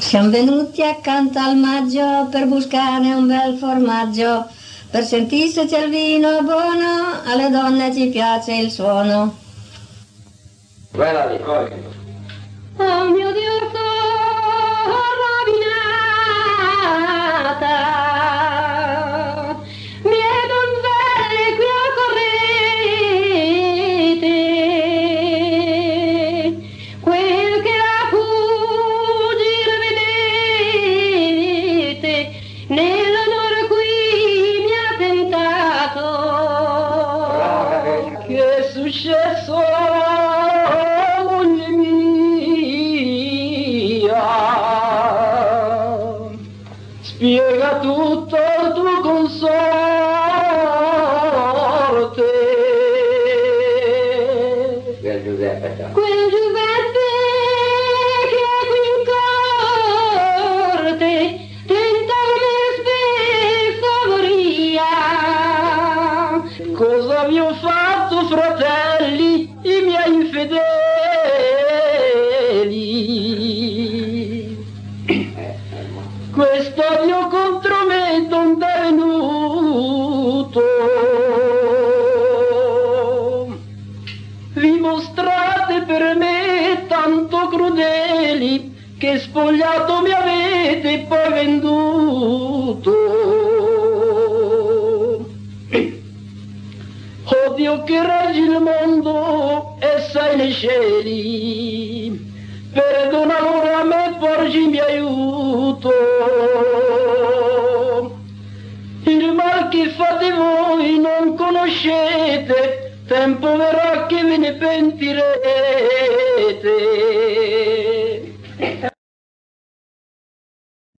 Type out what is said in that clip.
Siamo venuti accanto al maggio per buscare un bel formaggio, per sentirsi il vino buono, alle donne ci piace il suono. Quella lì, corri. Oh mio Dio, rovinata, mie donzelle qui accorrete, quel che la fuggire vedete, nell'onore qui mi ha tentato. Che è successo? Spiega tutto il tuo consorte. Quel Giuseppe, ciao. Quel Giuseppe che è qui in corte, tentami spesso moria. Cosa vi ho fatto, fratelli, i miei infedeli? Questo odio contro me donde è venuto? Vi mostrate per me tanto crudeli, che spogliato mi avete e poi venduto. Oh Dio che reggi il mondo e sei nei cieli, perdona ora a me, porgimi aiuto. Il mal che fate voi non conoscete, tempo verrà che ve ne pentirete.